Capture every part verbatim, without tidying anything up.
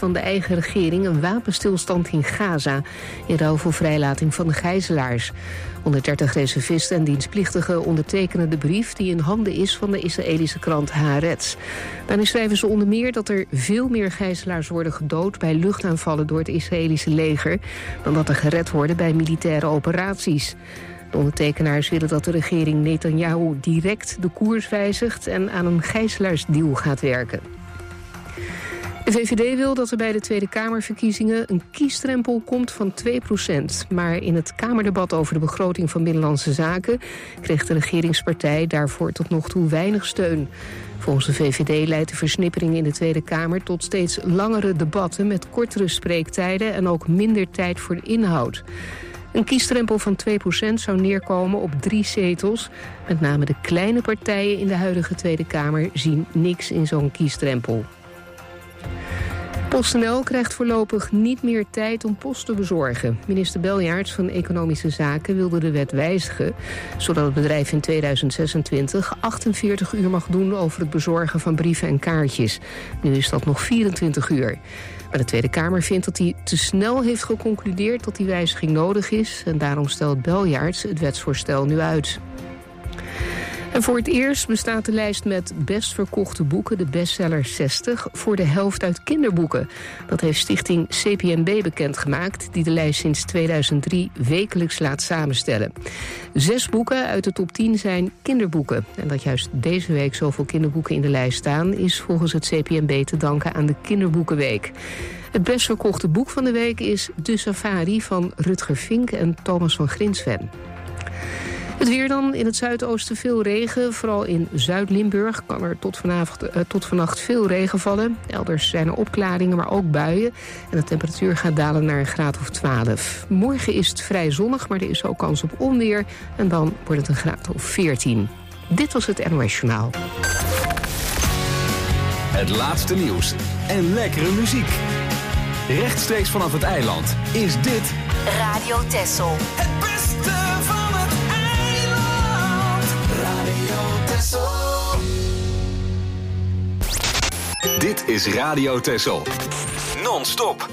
van de eigen regering een wapenstilstand in Gaza, in ruil voor vrijlating van de gijzelaars. honderddertig reservisten en dienstplichtigen ondertekenen de brief die in handen is van de Israëlische krant Haaretz. Daarin schrijven ze onder meer dat er veel meer gijzelaars worden gedood bij luchtaanvallen door het Israëlische leger dan dat er gered worden bij militaire operaties. De ondertekenaars willen dat de regering Netanyahu direct de koers wijzigt en aan een gijzelaarsdeal gaat werken. De V V D wil dat er bij de Tweede Kamerverkiezingen een kiesdrempel komt van twee procent. Maar in het Kamerdebat over de begroting van Binnenlandse Zaken kreeg de regeringspartij daarvoor tot nog toe weinig steun. Volgens de V V D leidt de versnippering in de Tweede Kamer tot steeds langere debatten met kortere spreektijden en ook minder tijd voor de inhoud. Een kiesdrempel van twee procent zou neerkomen op drie zetels. Met name de kleine partijen in de huidige Tweede Kamer zien niks in zo'n kiesdrempel. PostNL krijgt voorlopig niet meer tijd om post te bezorgen. Minister Beljaerts van Economische Zaken wilde de wet wijzigen, zodat het bedrijf in tweeduizend zesentwintig achtenveertig uur mag doen over het bezorgen van brieven en kaartjes. Nu is dat nog vierentwintig uur. Maar de Tweede Kamer vindt dat hij te snel heeft geconcludeerd dat die wijziging nodig is, en daarom stelt Beljaerts het wetsvoorstel nu uit. En voor het eerst bestaat de lijst met best verkochte boeken, de bestseller zestig, voor de helft uit kinderboeken. Dat heeft stichting C P M B bekendgemaakt, die de lijst sinds tweeduizend drie wekelijks laat samenstellen. Zes boeken uit de top tien zijn kinderboeken. En dat juist deze week zoveel kinderboeken in de lijst staan, is volgens het C P M B te danken aan de Kinderboekenweek. Het best verkochte boek van de week is De Safari van Rutger Vink en Thomas van Grinsven. Het weer dan, in het zuidoosten veel regen. Vooral in Zuid-Limburg kan er tot, vanavond, uh, tot vannacht veel regen vallen. Elders zijn er opklaringen, maar ook buien. En de temperatuur gaat dalen naar een graad of twaalf. Morgen is het vrij zonnig, maar er is ook kans op onweer. En dan wordt het een graad of veertien. Dit was het N O S Journaal. Het laatste nieuws en lekkere muziek. Rechtstreeks vanaf het eiland is dit Radio Texel. Het beste van het eiland. Radio Texel. Dit is Radio Texel. Non-stop.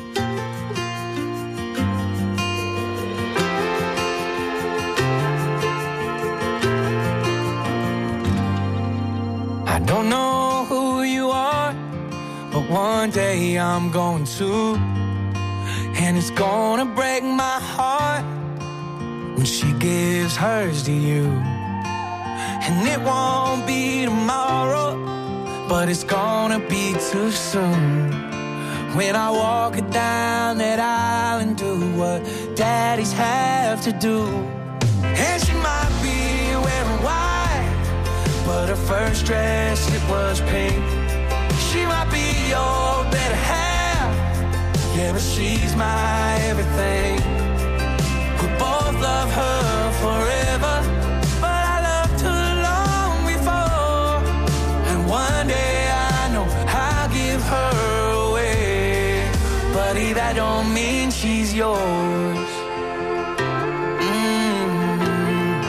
I don't know who you are, but one day I'm going to. And it's gonna break my heart when she gives hers to you. And it won't be tomorrow, but it's gonna be too soon. When I walk it down that aisle and do what daddies have to do. And she might be wearing white, but her first dress, it was pink. She might be your better half, yeah, but she's my everything. We both love her forever, but I loved her long before. And one day I know I'll give her away, but that don't mean she's yours. Mm.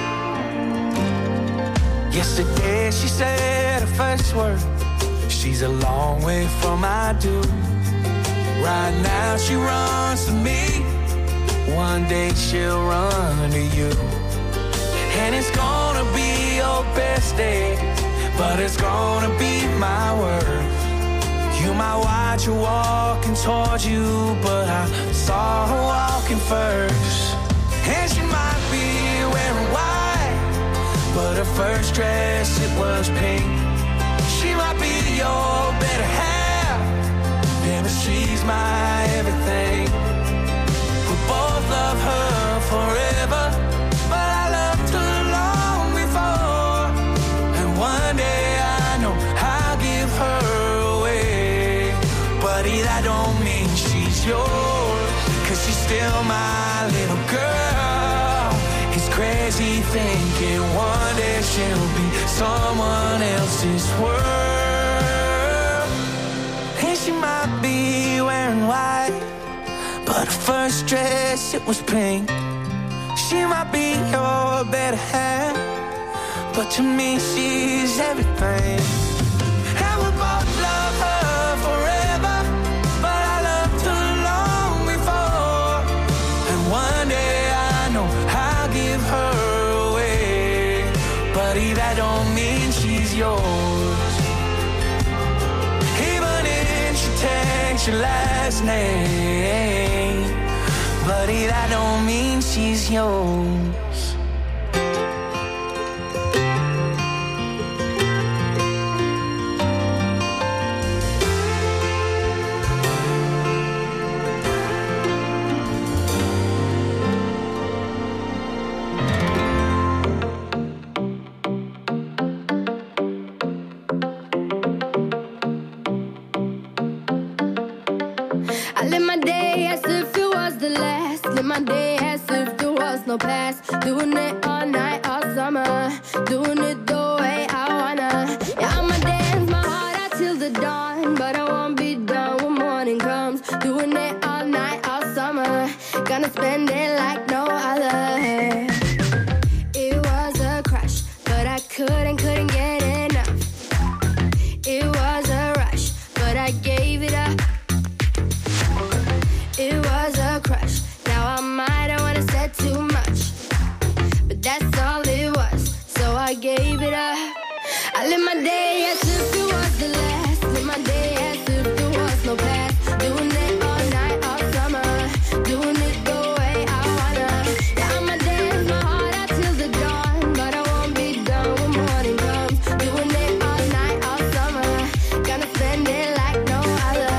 Yesterday she said her first word. She's a long way from I do. Right now she runs to me. One day she'll run to you. And it's gonna be your best day, but it's gonna be my worst. You might watch her walking towards you, but I saw her walking first. And she might be wearing white, but her first dress, it was pink. She might be your better half, yeah, but she's my everything. We both love her forever, but I loved her long before. And one day I know I'll give her away, but that don't mean she's yours, 'cause she's still my little girl. It's crazy thinking one day she'll be someone else's world. And she might be wearing white, but her first dress, it was pink. She might be your better half, but to me she's everything. And we both love her forever, but I love yours. Even if she takes your last name, buddy, that don't mean she's yours. No past, doing it all night, all summer, doing it the way I wanna. Yeah, I'ma dance my heart out till the dawn, but I won't be done when morning comes. Doing it all night, all summer, gonna spend it like no other. It was a crush, but I couldn't, couldn't get enough. It was a rush, but I gave it up. It was a crush, now I might have wanna said too much, but that's all it was, so I gave it up. I live my day as if it was the last, live my day as if there was no past. Doing it all night, all summer, doing it the way I wanna. Yeah, I'ma dance my heart out till the dawn, but I won't be done when morning comes. Doing it all night, all summer, gonna spend it like no other.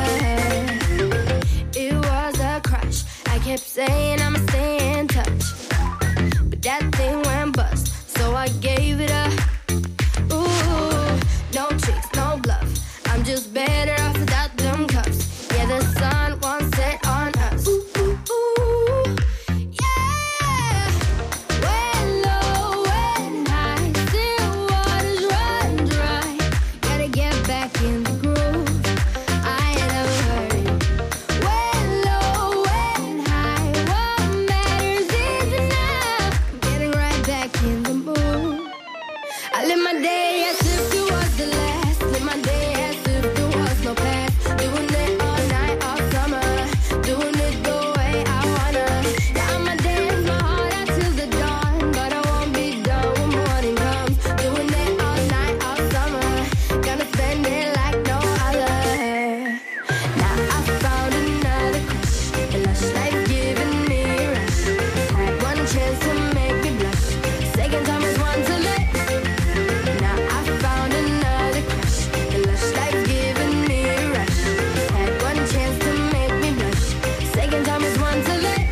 It was a crush, I kept saying I'ma stay in touch, but that thing went bust, so I gave it up. Ooh, no tricks, no bluff, I'm just better off without them cuffs. Yeah, the sun won't set on us. Ooh, ooh, ooh, yeah. When low, when high, still waters run dry. Gotta get back in the groove, I ain't never heard it. When low, when high, what matters is enough. I'm getting right back in the mood. I live my day as if it was the last, live my day as if there was no past. Doing it all night, all summer, doing it the way I wanna. Yeah, I'ma dance my heart out till the dawn, but I won't be done when morning comes. Doing it all night, all summer, gonna spend it like no other. Now I found another crush, a lush life giving me a rush. Had one chance to make me blush, second time is one to let. Now I found another crush, a lush life giving me a rush. Had one chance to make me blush, second time is one to let.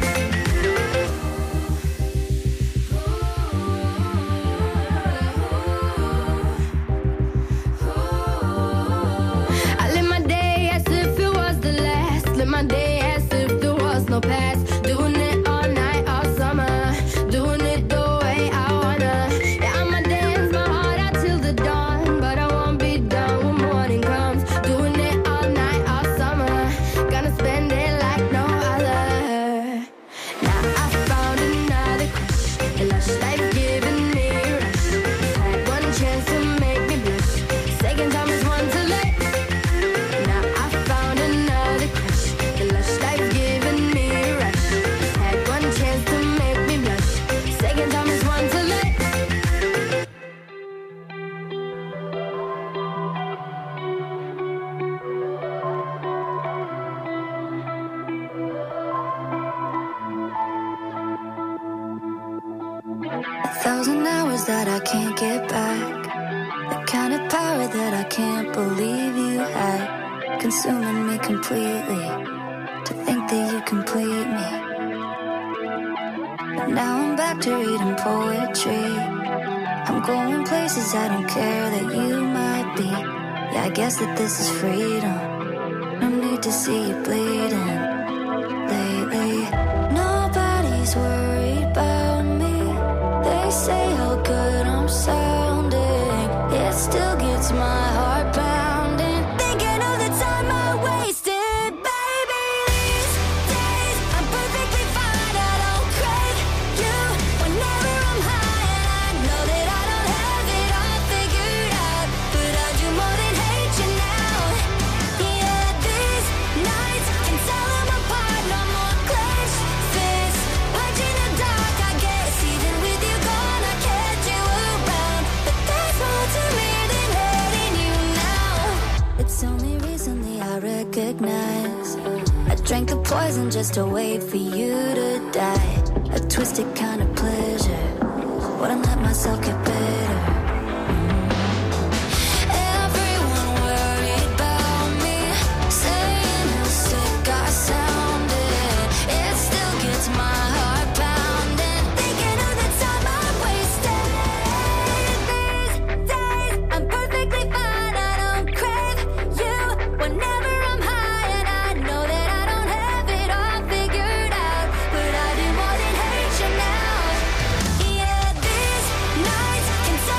I live my day as if it was the last, live my day as if there was no past. Doing it all night, all summer, doing it the way I wanna. Yeah, I'ma dance my heart out till the dawn, but I won't be done when morning comes. Doing it all night, all summer, gonna spend it like no other. Now I found another crush, a lush life giving me a rush. Had one chance to make me blush, second time is one to let. Now I found another crush, a lush life giving me a rush. Had one chance to make me blush, second time is one to let. A thousand hours that I can't get back, the kind of power that I can't believe you had, consuming me completely, to think that you complete me. But now I'm back to reading poetry, I'm going places I don't care that you might be. Yeah, I guess that this is freedom, no need to see you bleeding. Lately, nobody's worried about me. They say how good I'm sounding, it still gets my heart pounding, thinking of the time I wasted. Baby, these days I'm perfectly fine, I don't crave you whenever I'm high. And I know that I don't have it all figured out, but I do more than hate you now. Yeah, these nights can tell them apart, no more clenched fists, punching the dark. I guess even with you gone I can't I drank the poison just to wait for you to die. A twisted kind of pleasure. Wouldn't let myself get better. Everyone worried about me, saying how sick I sounded. It still gets my heart pounding, thinking of the time I wasted. These days I'm perfectly fine. I don't crave you whenever I'm high, and I know that I don't have it all figured out, but I do more than hate you now. Yeah, these nights can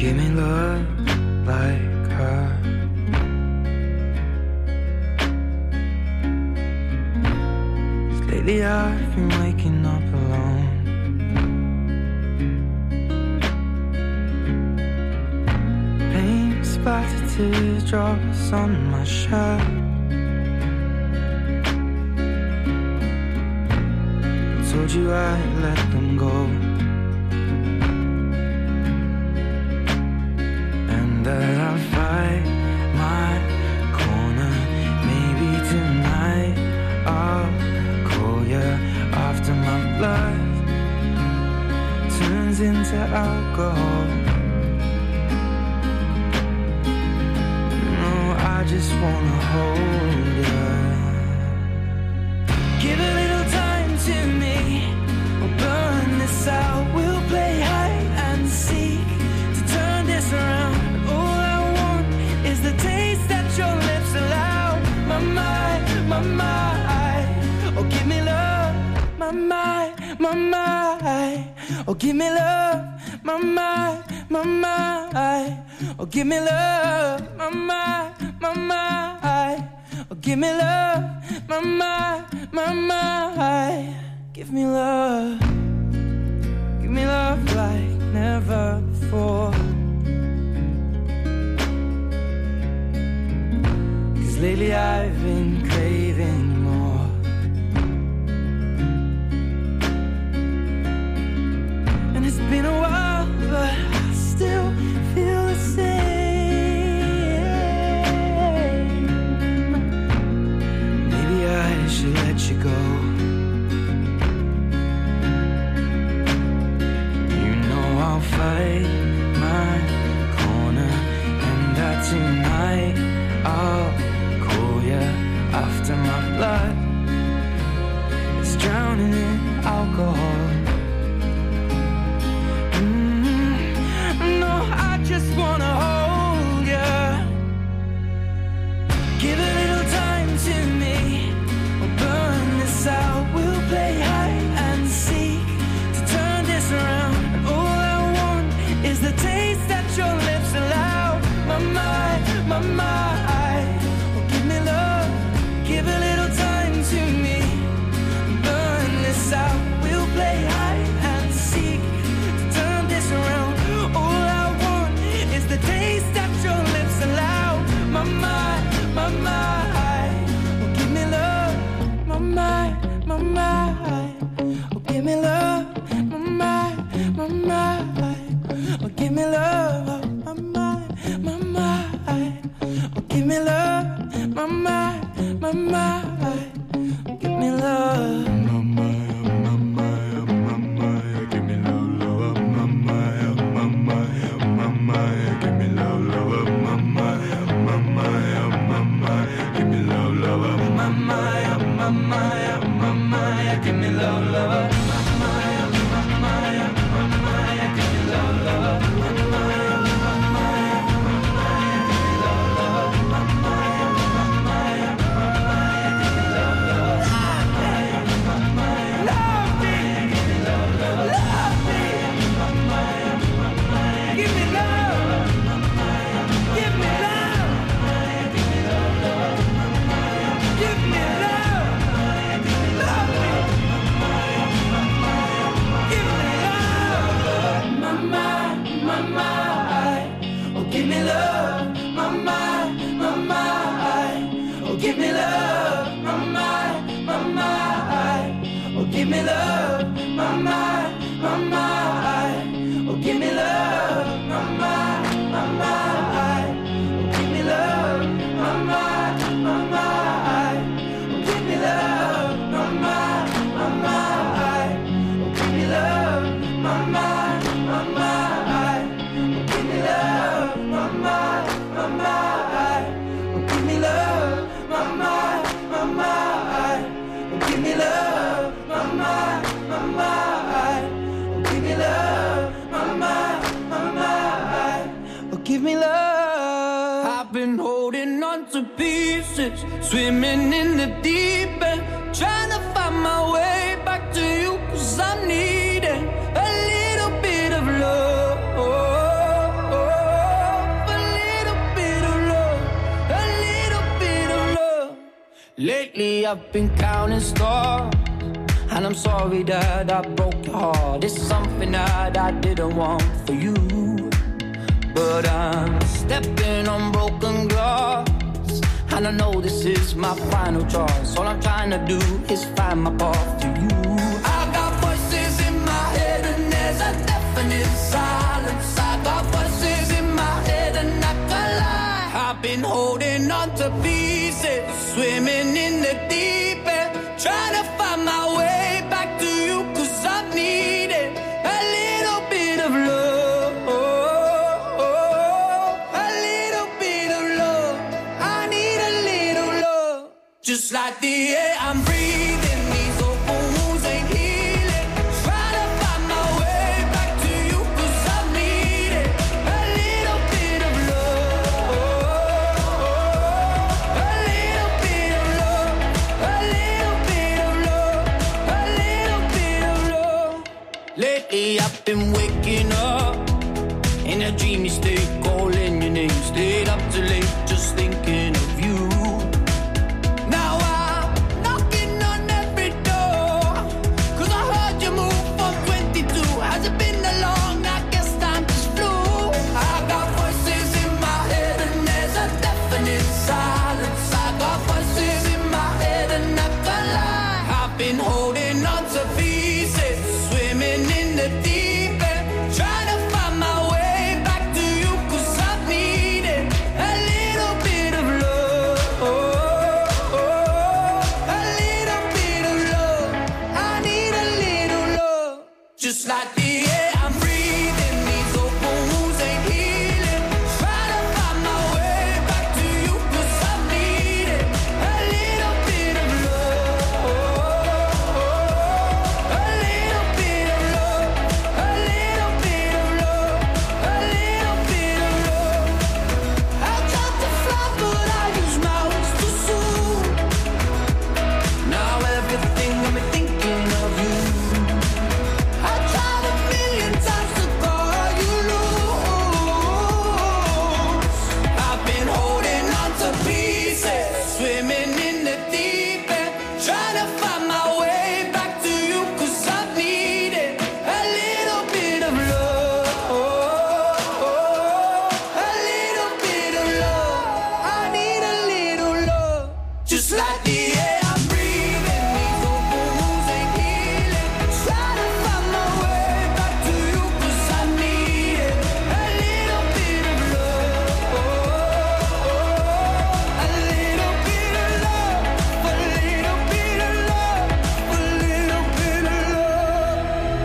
give me love like her. Lately I've been waking up alone. Paint splattered teardrops on my shirt. I told you I'd let them go, and that I'll fight my corner. Maybe tonight I'll after my blood turns into alcohol. No, I just wanna hold you. Give a little time to me, we'll burn this out. We'll play hide and seek to turn this around. But all I want is the taste that your lips allow. My mind, my mind, oh give me love. My mind, my mind, oh give me love. My mind, my mind, oh give me love. My mind, my mind, oh give me love. My mind, my mind, give me love. Give me love like never before. 'Cause lately I've been craving more. It's been a while, but I still feel the same. Maybe I should let you go. You know I'll fight my corner, and that tonight I'll call you after my blood is drowning in alcohol. Just wanna hold you. Give a little time to me, we'll burn this out. We'll play hide and seek to turn this around. And all I want is the taste that your lips allow. My mind, my mind, oh give me love. Give a little time to me, burn this out. We'll play hide and seek to turn this around. All I the taste that your lips allow. My mind, my mind, oh give me love. My mind, my mind, oh give me love. My mind, my mind, oh give me love. My mind, my mind, oh give me love. My mind, my mind, oh give me love. Give me love. I've been holding on to pieces, swimming in the deep end, trying to find my way back to you, 'cause I need it. A little bit of love. Lately I've been counting stars, and I'm sorry that I broke your heart. It's something that I didn't want for you, but I'm stepping on broken glass, and I know this is my final choice. All I'm trying to do is find my path to you. I got voices in my head and there's a definite silence. I got voices in my head and I can't lie. I've been holding on to pieces, swimming in the deep end, trying to find my way back to you, cause I needed a little bit of love, a little bit of love. I need a little love, just like the air I'm breathing. These open wounds ain't healing, trying to find my way back to you, cause I needed a little bit of love, a little bit of love, a little bit of love, a little bit of love. Lately I've been waking up in a dreamy state, calling your name, stayed up too late just thinking of you. Now I'm knocking on every door, cause I heard you move from twenty-two. Has it been that long? I guess time just flew. I got voices in my head and there's a definite silence. I got voices in my head and I can't lie. I've been holding on to pieces, swimming in the deep end, trying to find my way back to you, cause I needed a little bit of love, a little bit of love. I need a little love, just like the air I'm breathing. These open wounds ain't healing, trying to find my way back to you, cause I needed a little bit of love, a little bit of love, a little bit of love, a little bit of love. I tried to fly but I use my wings too soon. Now everything got me thinking of you. I tried a million times to call you loose. I've been holding on to pieces, swimming in the deep end, trying to find my way back to you, cause I needed a little bit of love, a little bit of love. I need a little love, just like the air I'm breathing. These open wounds ain't healing, trying to find my way back to you, cause I needed a little bit of love, a little bit of love, a little bit of love, a little bit of love.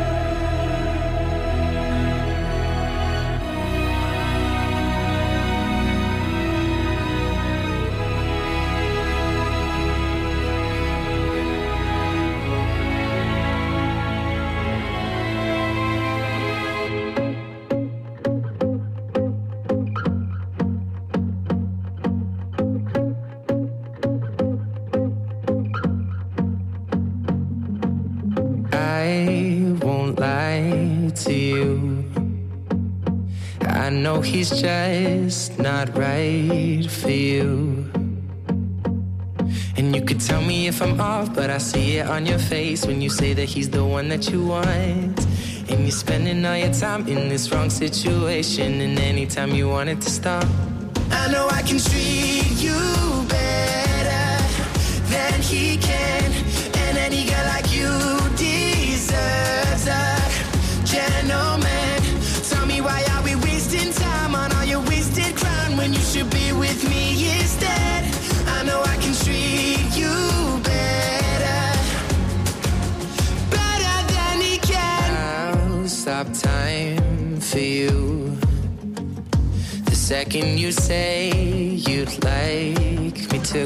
I won't lie to you. I know he's just not right for you. And you could tell me if I'm off, but I see it on your face when you say that he's the one that you want. And you're spending all your time in this wrong situation, and anytime you want it to stop, I know I can treat you better than he can. And any girl like you deserves a gentleman. Tell me, why are we wasting time on all your wasted crown when you should be with me instead? I know I can treat you better, better than he can. I'll stop time for you the second you say you'd like me to.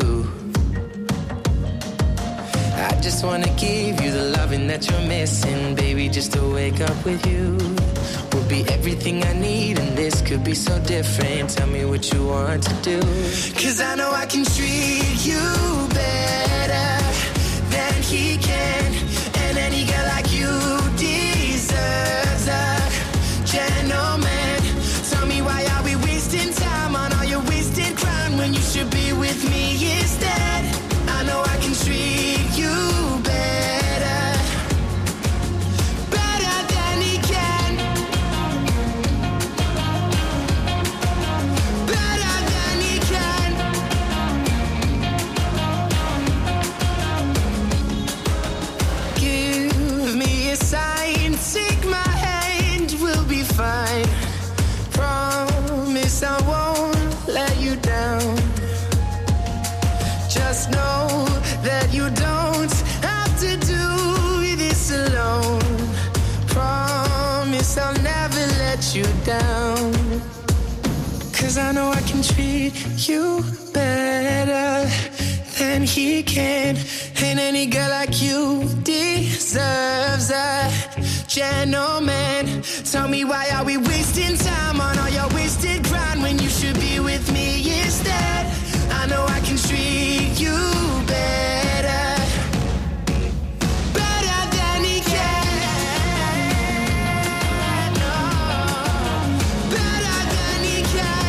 I just wanna give you the loving that you're missing, baby. Just to wake up with you will be everything I need, and this could be so different. Tell me what you want to do, cause I know I can treat you better than he can. And any girl like you deserves a gentleman. Tell me, why are we wasting time on all your wasted crown when you should be with me instead? I know you down. Cause I know I can treat you better than he can. And any girl like you deserves a gentleman. Tell me, why are we wasting time on all your wasted grind when you should be with me instead? I know I can treat you better, better than he can. No, better than he can.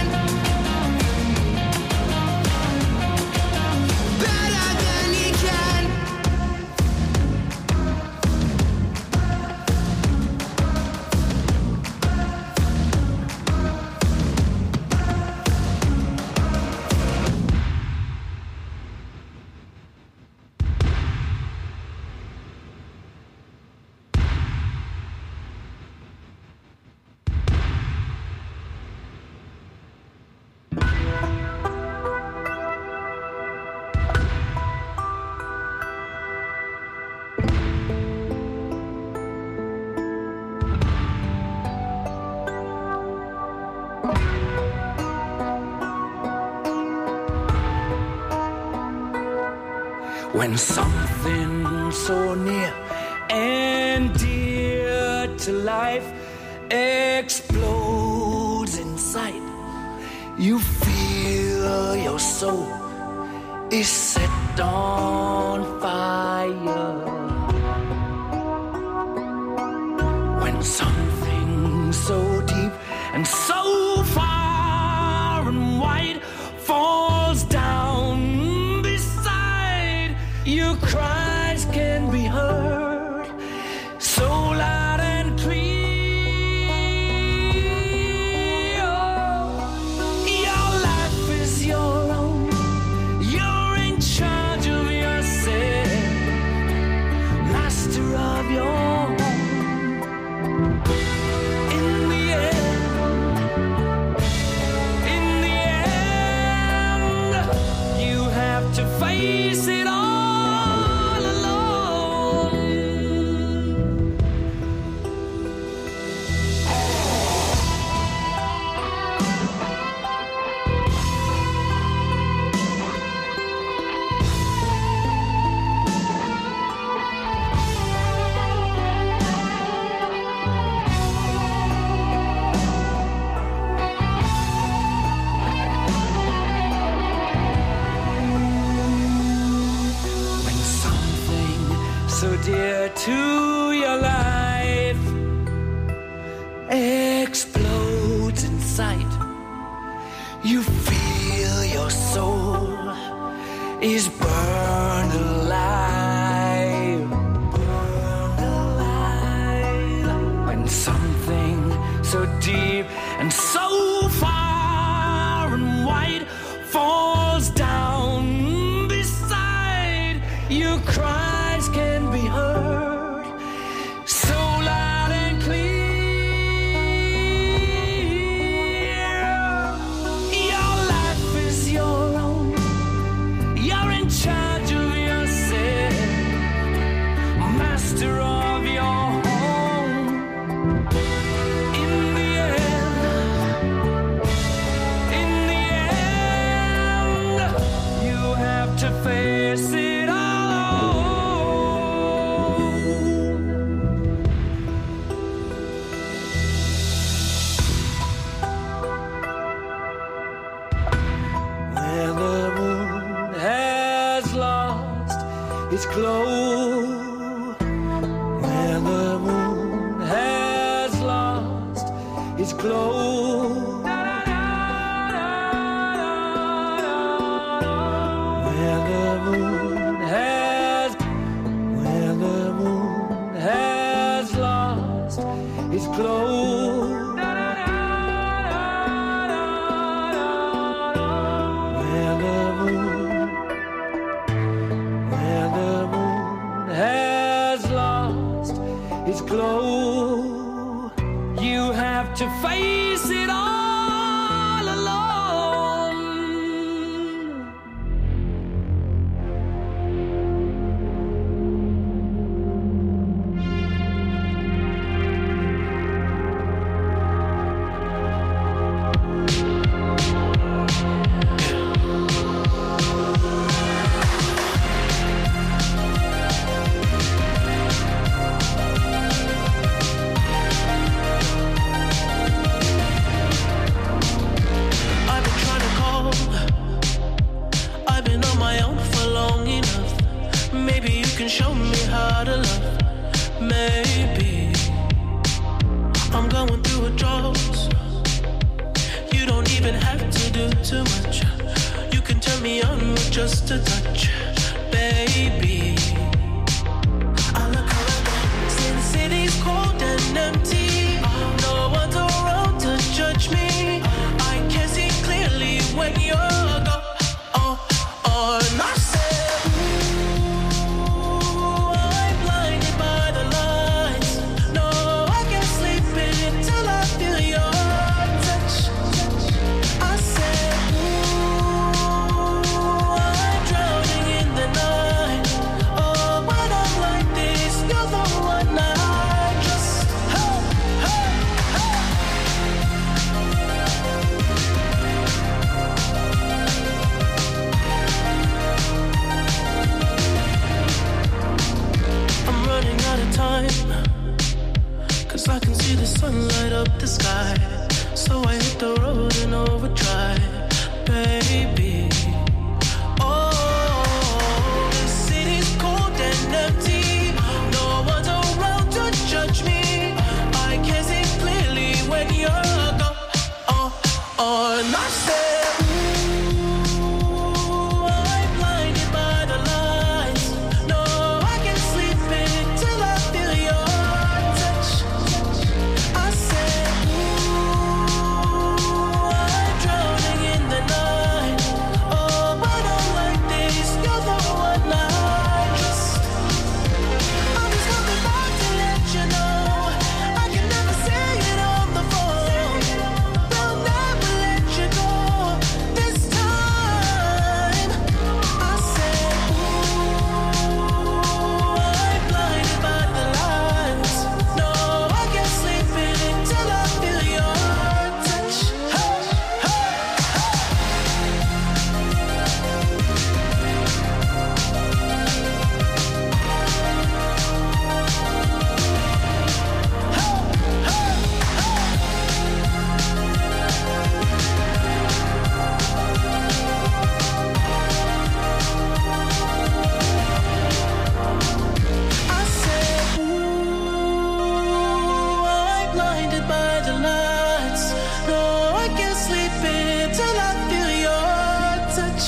Better than he can. When something so near and dear to life explodes in sight, you feel your soul is set on fire. When something so deep and so far and wide falls down, your cries can be heard so loud and clear. Your life is your own. You're in charge of yourself, master of your home. In the end, in the end, you have to face it all. Dear to your life explodes in sight, you feel your soul is burned alive, burned alive. When something so deep and so far and wide falls down beside you, cries can be heard so loud and clear. Your life is your own. You're in charge of yourself, master of your home. In the end, in the end, you have to face it all. Its glow, where the moon has lost its glow, where the moon has, where the moon has lost its glow, where the moon has lost its glow, you have to face it all alone. too much. You can turn me on with just a touch, baby. I look around, see the city's cold and empty. No one's around to judge me. I can see clearly when you're gone. Oh, oh, and I said, ooh, I'm blinded by the lights. No, I can't sleep until I feel your touch. I said, ooh, I'm drowning in the night. Oh, when I'm like this, you're the one I just, hey, hey, hey. I'm running out of time, 'cause I can see the sun light up the sky. So I hit the road in overdrive, baby. Oh, the city's cold and empty. No one's around to judge me. I can see clearly when you're gone. Oh, oh, and I said, ooh, I'm blinded by the lights. No, I can't sleep until I feel your touch. I said, ooh, I'm drowning in the night. Oh, when I'm like this, you're the one I just. I'm just coming back to let you know I can never say it on the phone. They'll never let you go this time. I said, ooh, I'm blinded by the lights. No, I can't sleep until I feel your touch. Hey, hey, I said, ooh, I'm blinded by the lights. No, I can't sleep until I feel your touch.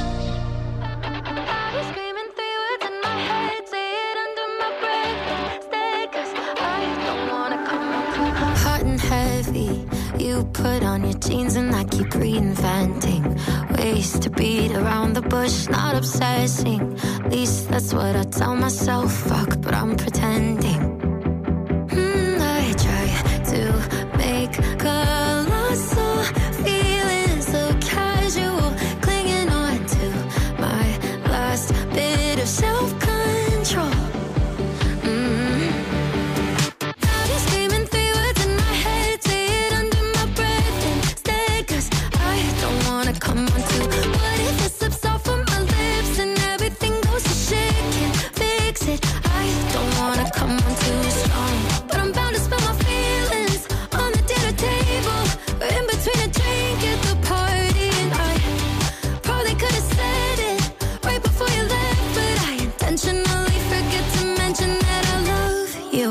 Body screaming three words in my head, say it under my breath. Stay, 'cause I don't wanna come up. Hot and heavy, you put on your jeans and I keep reinventing ways to beat around the bush, not obsessing. At least that's what I tell myself. Fuck, but I'm pretending. Hmm, I try to make colossal feelings so casual, clinging on to my last bit of self-control. Mm. Body screaming three words in my head, say it under my breath and stay, 'cause I don't wanna come on to. What if it slips off of my lips and everything goes to shit? Can't fix it. I don't wanna come on too strong, but I'm bound to spill my feelings on the dinner table. We're in between a drink at the party, and I probably could have said it right before you left, but I intentionally forget to mention that I love you.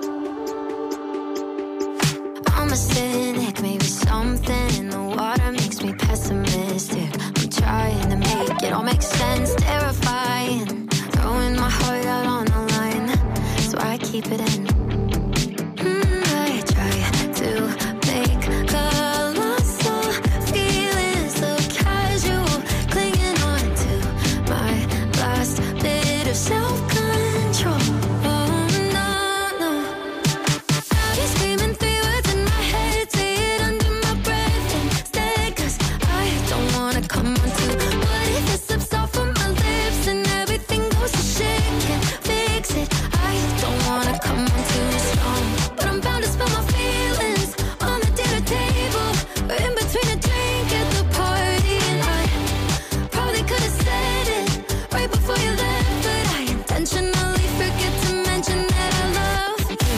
I'm a cynic, maybe something in the water makes me pessimistic. I'm trying to make it all make sense, terrifying, throwing my heart out on the line, so I keep it in. Mm, I try to make colossal feelings so casual, clinging on to my last bit of self-control. Oh no, no. Body screaming three words in my head, say it under my breath and stay, 'cause I don't wanna come on to. What if it slips off of my lips and everything goes to shit? Can't fix it. I don't wanna come on too strong, but I'm bound to spill my feelings on the dinner table. We're in between a drink at the party, and I probably could have said it right before you left, but I intentionally forget to mention that I love you.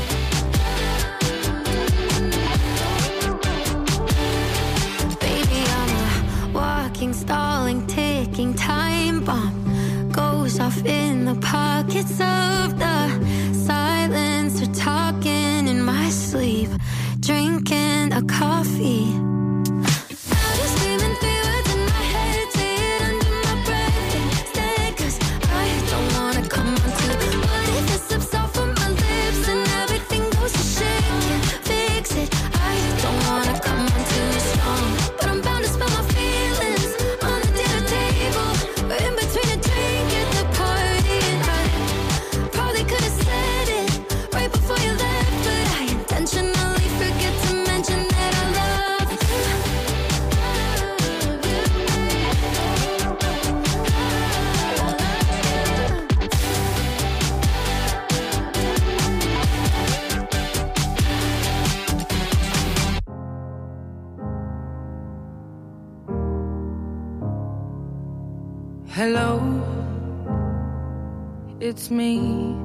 Baby, I'm a walking, stalling, ticking time bomb. Goes off in the pockets of the silence. We're talking in my sleep, drinking a coffee. Body screaming Hello, it's me.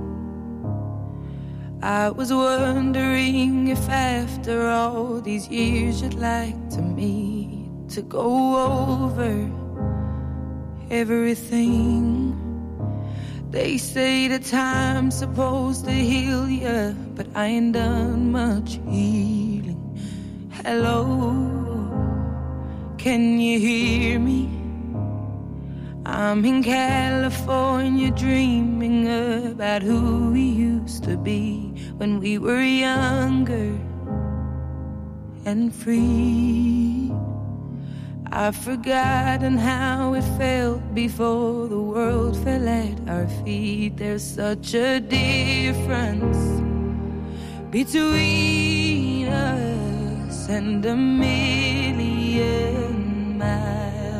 I was wondering if after all these years you'd like to meet to go over everything. They say that time's supposed to heal ya, but I ain't done much healing. Hello, can you hear me? I'm in California dreaming about who we used to be when we were younger and free. I've forgotten how it felt before the world fell at our feet. There's such a difference between us and a million miles.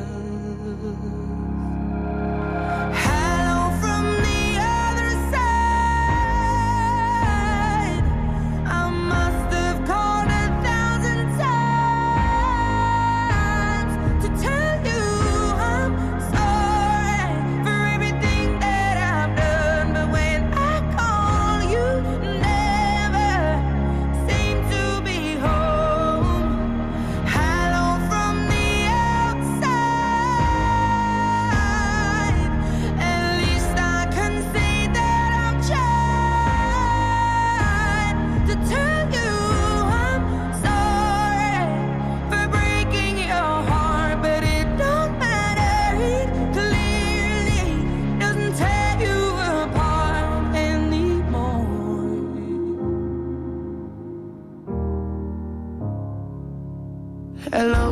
Hello,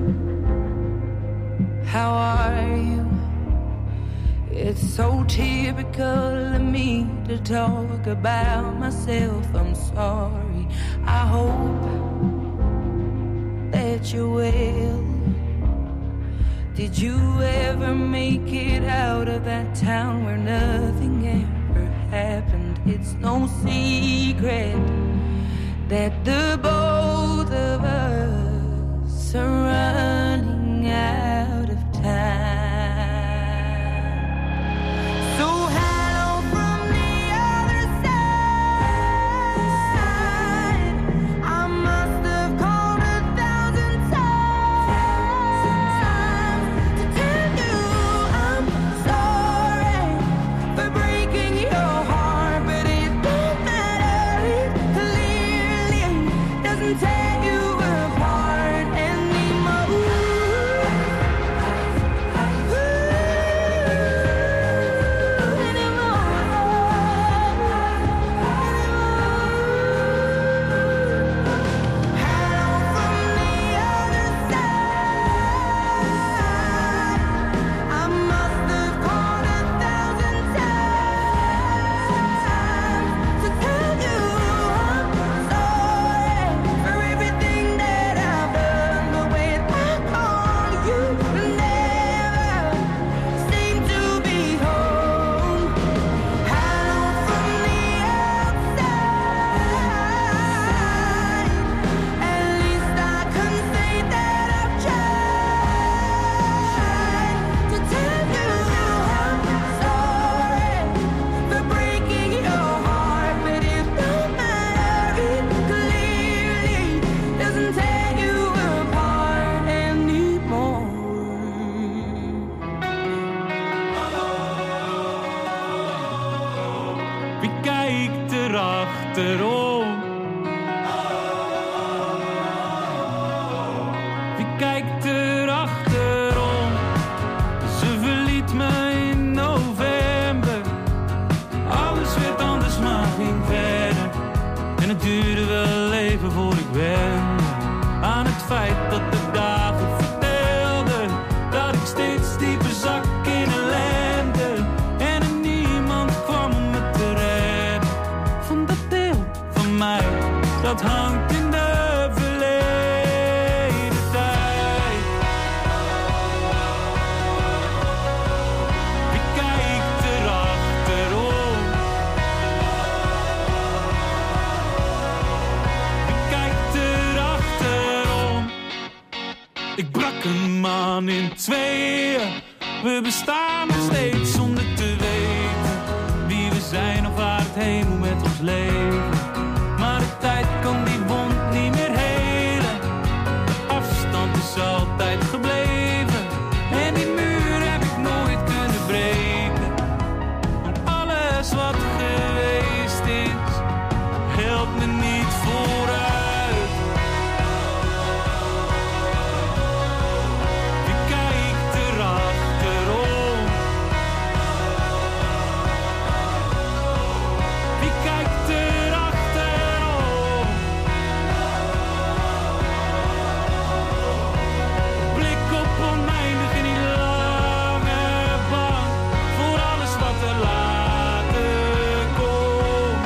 how are you? It's so typical of me to talk about myself. I'm sorry. I hope that you're well. Did you ever make it out of that town where nothing ever happened? It's no secret that the both of us are running out of time. So hello from the other side. I must have called a thousand times to tell you I'm sorry for breaking your heart, but it don't matter. It clearly doesn't tear you apart anymore. achterom. Wie kijkt er achterom? Ze verliet me in november. Alles werd anders, maar ging verder. En het duurde wel even voor ik wende aan het feit dat de dagen vertelden dat ik steeds dieper zak in ellende. En er niemand kwam om me te redden van dat deel van mij dat hangt in de verleden tijd. Wie kijkt er achterom? Wie kijkt er achterom? Ik brak een man in tweeën We bestaan nog steeds zonder te weten wie we zijn of waar het heen moet met ons leven. Maar de tijd kan die wond niet meer helen. Afstand is altijd gebleven. En die muur heb ik nooit kunnen breken. Want alles wat geweest is, helpt me niet vooruit. Wie kijkt er achterom? Wie kijkt er achterom? Blik op oneindig in die lange bank. Voor alles wat er later komt.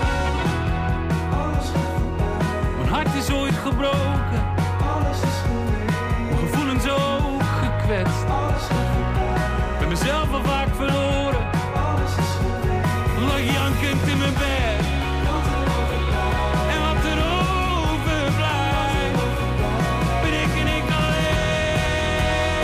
Mijn hart is ooit gebroken. Mijn gevoelens ook gekwetst. Ik ben mezelf al vaak verloren. Lag jankend in mijn bed. En wat er overblijft, ben ik en ik alleen.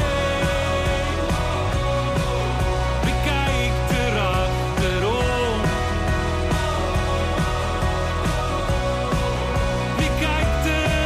Wie kijkt er achterom? Wie kijkt er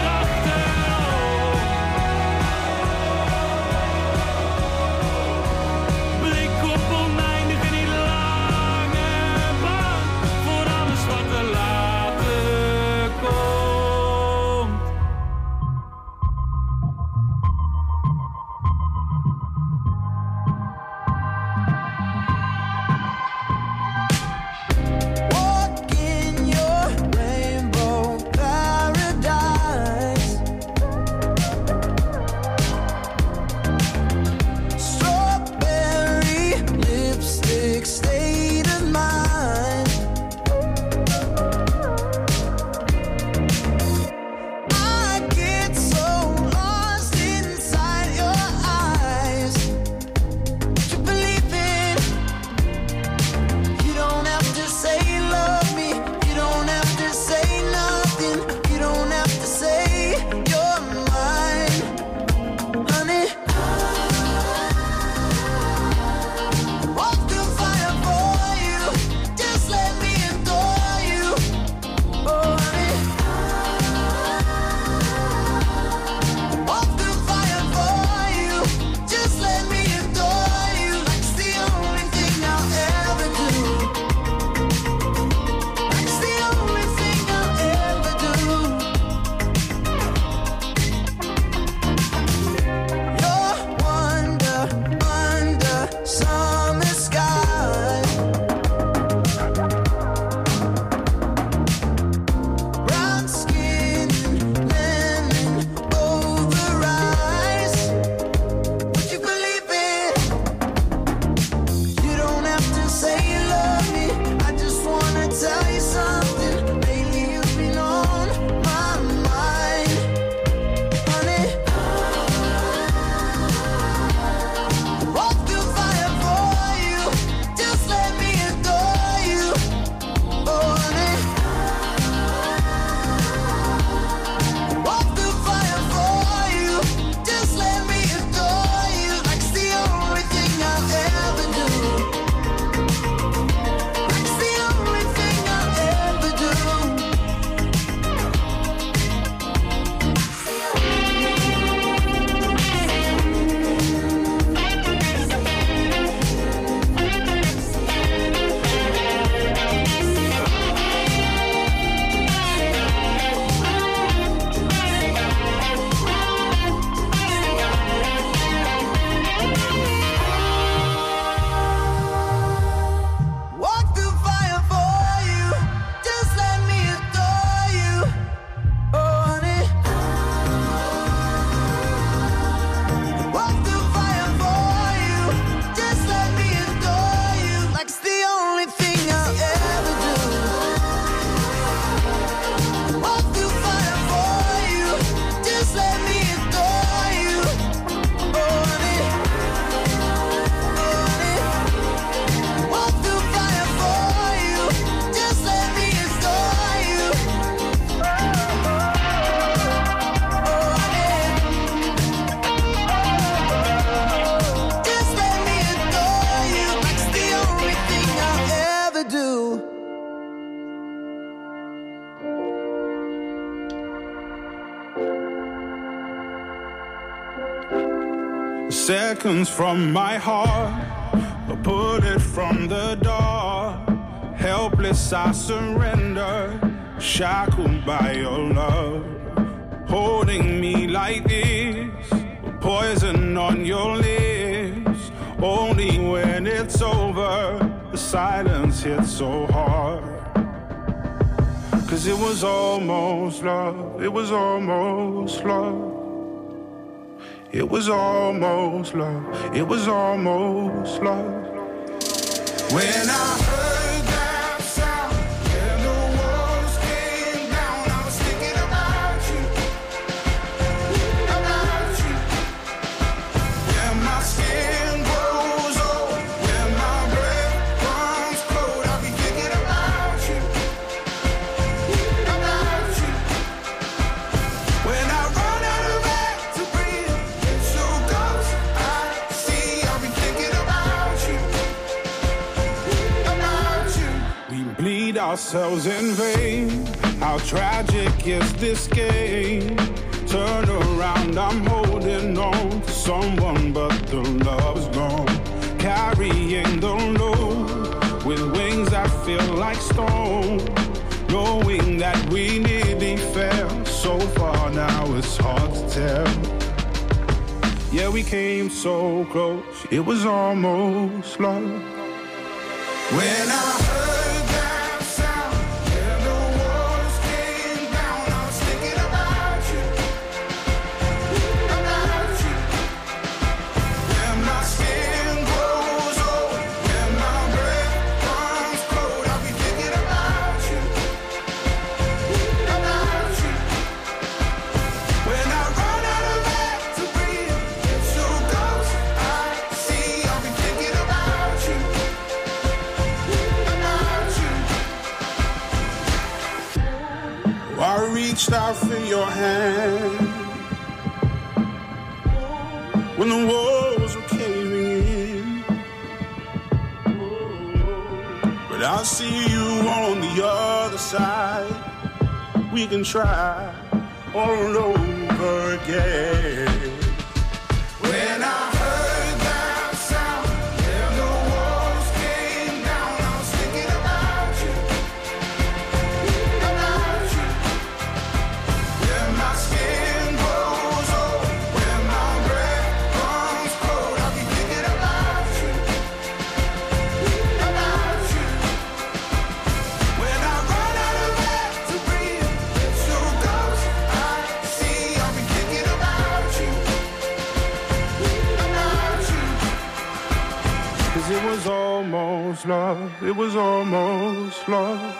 Seconds from my heart, a bullet from the dark. Helpless I surrender, shackled by your love. Holding me like this, poison on your lips. Only when it's over, the silence hits so hard. Cause it was almost love, it was almost love. It was almost love, it was almost love. When I heard that sound and the walls came down, I was thinking about you, about you. When my skin grows old, when my breath runs cold, I'll be thinking about you, about you. When I run out of air to breathe, it's so close I see, I'll be thinking about you, about you. We bleed ourselves in vain. How tragic is this game? Turn around, I'm holding on to someone, but the love's gone. Carrying the load with wings that feel like stone. Knowing that we nearly fell so far, now it's hard to tell. Yeah, we came so close, it was almost love. When I heard that sound and the walls came down, I was thinking about you, about you. When my skin grows old, when my breath runs cold, I'll be thinking about you, about you. When I run out of air to breathe, it's so close I see, I'll be thinking about you, about you. I reached out for your hand when the walls were caving in, but I see you on the other side. We can try all over again. When I heard that sound and the walls came down, I was thinking about you, about you. When my skin grows old, when my breath runs cold, I'll be thinking about you, about you. When I run out of air to breathe, it's so close I see, I'll be thinking about you, about you. Cause it was almost love, it was almost love.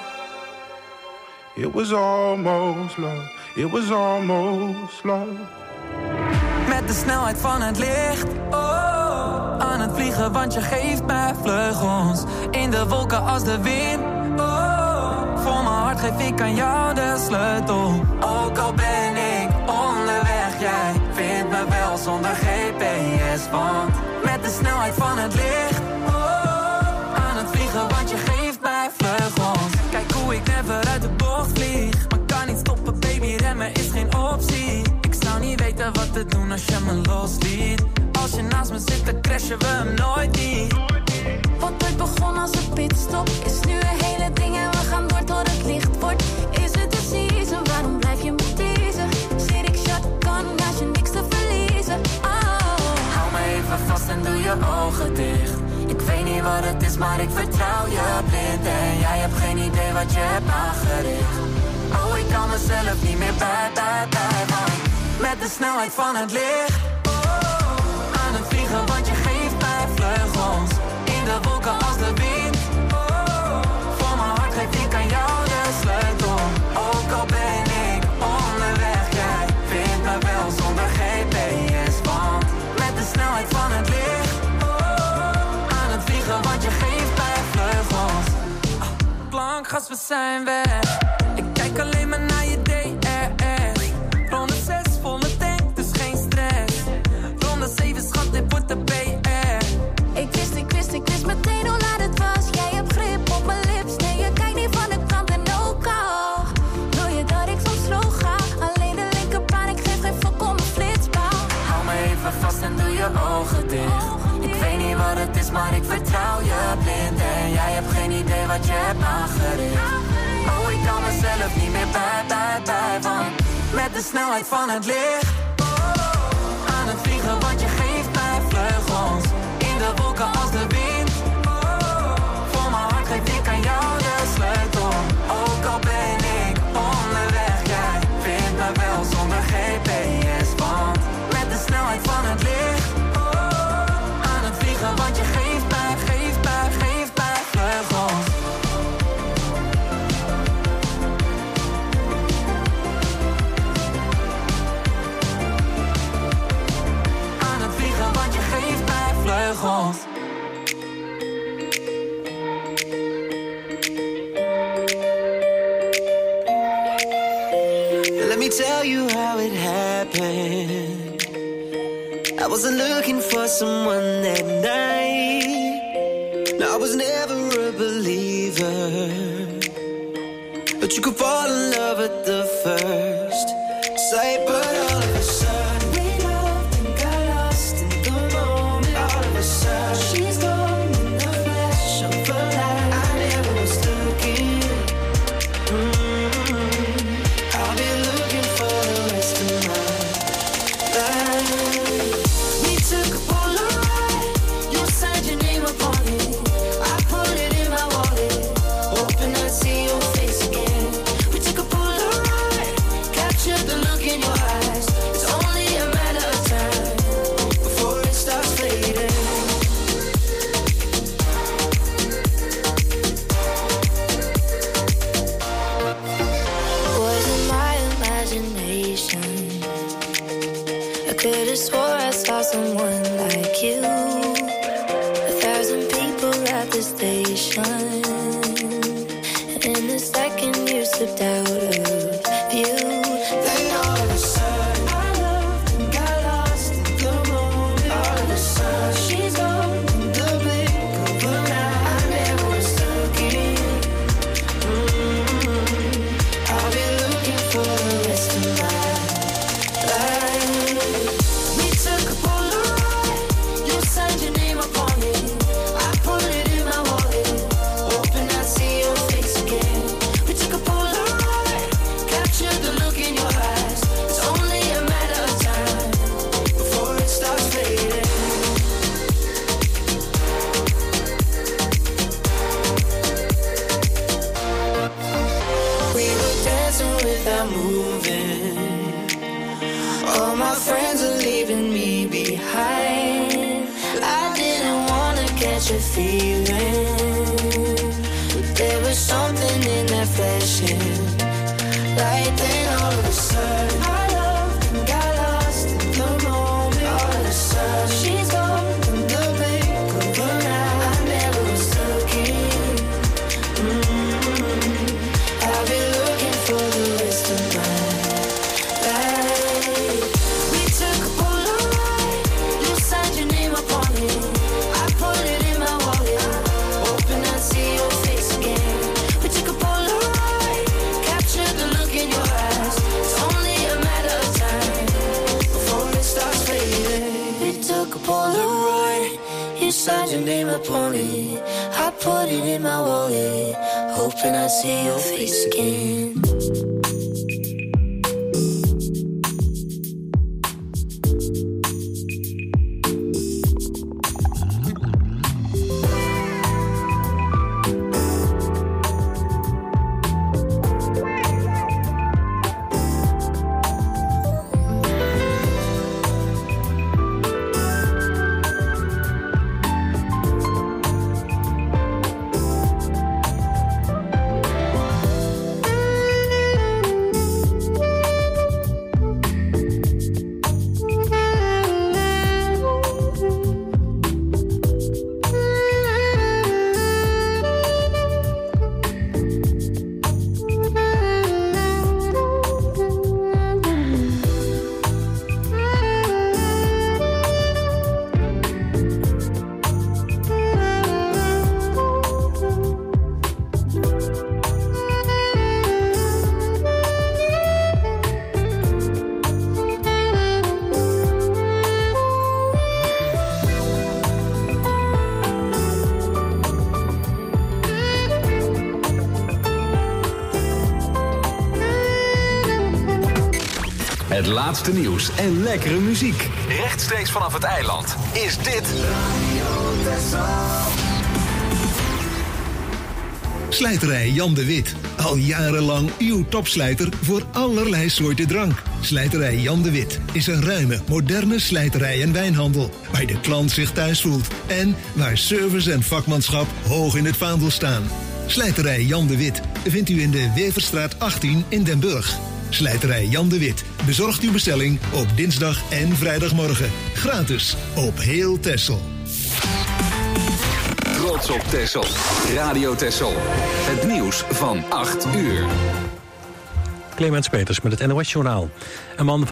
It was almost love, it was almost love. Met de snelheid van het licht, oh, aan het vliegen, want je geeft mij vleugels. In de wolken als de wind, oh, voor mijn hart geef ik aan jou de sleutel. Ook al ben ik onderweg, jij vindt me wel zonder G P S. Want met de snelheid van het licht, oh, aan het vliegen, want je geeft mij vleugels. Kijk hoe ik never uit de bocht vlieg, maar kan niet stoppen, baby, remmen is geen optie. Ik zou niet weten wat te doen als je me losliet. Als je naast me zit, dan crashen we hem nooit niet. Wat ooit begon als een pitstop is nu een hele ding en we gaan door tot het licht wordt. Is het de season, waarom blijf je me teasen? Zit ik shotgun naast je, niks te verliezen. Oh. Hou me even vast en doe je ogen dicht. Ik weet niet wat het is, maar ik vertrouw je blind. En jij hebt geen idee wat je hebt aangericht. Oh, ik kan mezelf niet meer bij, bij, bij. Want met de snelheid van het licht, oh, aan het vliegen, want je geeft mij vleugels. In de wolken als de wind, oh, voor mijn hart geef ik aan jou de sleutel. Ook al ben ik onderweg, jij vindt me wel zonder G P S. Want met de snelheid van het licht, oh, aan het vliegen, want je geeft mij vleugels. Ah, plankgas, we zijn weg. Ik kijk alleen maar naar je D R S. Ronde zes, volle tank, dus geen stress. Ronde zeven, schat, dit wordt de B R. Ik wist, ik wist, ik wist meteen hoe laat het was. Jij hebt grip op mijn lips, nee, je kijkt niet van de kant en ook al. Wil je dat ik soms slow ga? Alleen de linkerbaan, ik geef geen fuck om een flitspaal. Hou me even vast en doe je ogen maar ik vertrouw je blind. En jij hebt geen idee wat je hebt aangericht. Oh, ik kan mezelf niet meer bij, bij, bij. Want met de snelheid van het licht aan het vliegen, want je geeft mij vleugels. In de wolken als de wind. Voor mijn hart geef ik aan jou de sleutel. Ook al ben ik onderweg, jij vindt me wel zonder G P S. Want met de snelheid van het licht aan het vliegen, want je geeft mij, geeft mij, geeft mij vleugels. Aan het vliegen, want je geeft mij vleugels. Let me tell you how it happened. I wasn't looking for someone that night. No, I was never a believer, but you could fall in love at the first sight. But all of a sudden we loved and got lost in the moment. All of a sudden she's gone in the flash of a light. I never was looking. Mm-hmm. I'll be looking for the rest of my life. We took a Polaroid, you signed your name upon it. I put it in my wallet, hoping I'd see your face again. We took a Polaroid, captured the look in your eyes. It's only a matter of time before it starts fading. Was it my imagination? I could have swore I saw someone like you. A thousand people at the station, and in a second you slipped out of view. Then all of a sudden I loved and got lost in the moment. All of a sudden she's gone in the blink of an eye. I never was looking. Mm-hmm. I'll be looking for the rest of my life. We took a Polaroid, you signed your name upon it. I put it in my wallet, hoping I'd see your face again. We took a Polaroid, captured the look in your eyes. It's only a matter of time before it starts fading. We were dancing without moving. All my friends are leaving me behind. I didn't wanna catch a feeling, but there was something in that flashing light. Then all of a sudden I loved and got lost in the moment. All of a sudden she's gone in the blink of an eye. I never was looking. Mm-hmm. I'll be looking for the rest of my life. We took a Polaroid, you signed your name upon it. I put it in my wallet, hoping I'd see your face again. We took a Polaroid, captured the look in your eyes. It's only a matter of time before it starts fading. We took a Polaroid, you signed your name upon it. I put it in my wallet, hoping I'd see your face again. Het laatste nieuws en lekkere muziek. Rechtstreeks vanaf het eiland is dit Slijterij Jan de Wit. Al jarenlang uw topslijter voor allerlei soorten drank. Slijterij Jan de Wit is een ruime, moderne slijterij en wijnhandel. Waar de klant zich thuis voelt. En waar service en vakmanschap hoog in het vaandel staan. Slijterij Jan de Wit vindt u in de Weverstraat achttien in Den Burg. Slijterij Jan de Wit bezorgt uw bestelling op dinsdag en vrijdagmorgen. Gratis op heel Texel. Trots op Texel. Radio Texel. Het nieuws van acht uur. Clemens Peters met het N O S-journaal. Een man